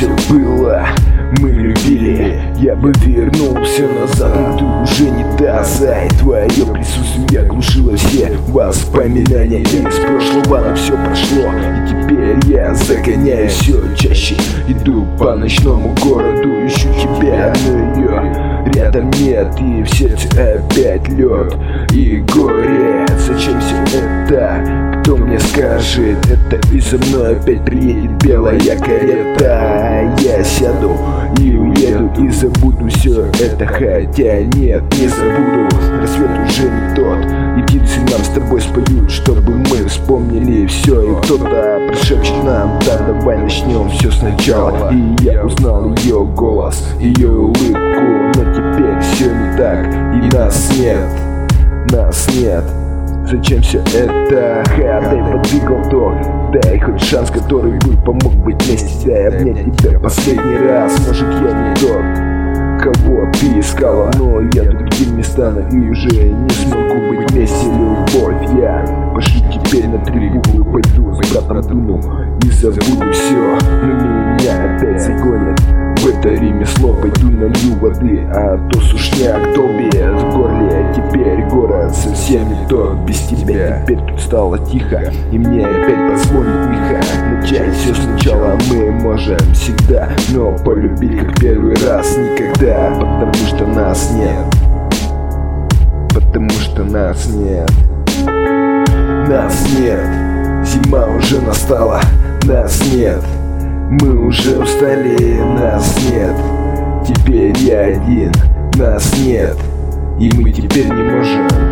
все было, мы любили. Я бы вернулся назад, но ты уже не та. За твое присутствие оглушило все воспоминания из прошлого, но все прошло, и теперь я загоняюсь все чаще. Иду по ночному городу, ищу тебя, но ее рядом нет, и в сердце опять лед и горе. Зачем все это? Кто мне скажет это? И за мной опять приедет белая карета. Я сяду и уеду, и забуду все это. Хотя нет, не забуду, рассвет уже не тот, и птицы нам с тобой споют, чтобы мы вспомнили все. И кто-то прошепчет нам: да, давай начнем все сначала. И я узнал ее голос, ее улыбку, но теперь все не так, и нас нет, нас нет. Зачем все это? Дай подвигал то, дай хоть шанс, который бы помог быть вместе. Дай обнять тебя последний раз. Может, я не тот, кого ты искала, но я другим не стану и уже не смогу быть вместе. Любовь, я пошлю теперь на 3 буквы, пойду с братом дуну и забуду все, но меня опять загонят в это ремесло. Пойду налью воды, а то сушняк долбит в горле. Теперь город совсем не тот без тебя. Теперь тут стало тихо, и мне опять позвонит Миха. Начать все сначала мы можем всегда, но полюбить как первый раз никогда. Потому что нас нет, потому что нас нет. Нас нет, зима уже настала, нас нет. Мы уже устали, нас нет. Теперь я один, нас нет. И мы теперь не можем